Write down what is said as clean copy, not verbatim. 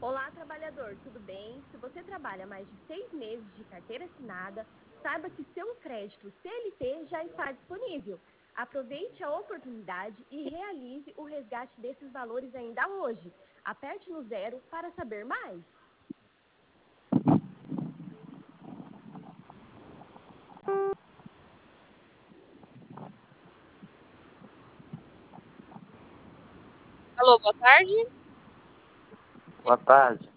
Olá, trabalhador, tudo bem? Se você trabalha mais de 6 meses de carteira assinada, saiba que seu crédito CLT já está disponível. Aproveite a oportunidade e realize o resgate desses valores ainda hoje. Aperte no 0 para saber mais. Alô, boa tarde. Boa tarde.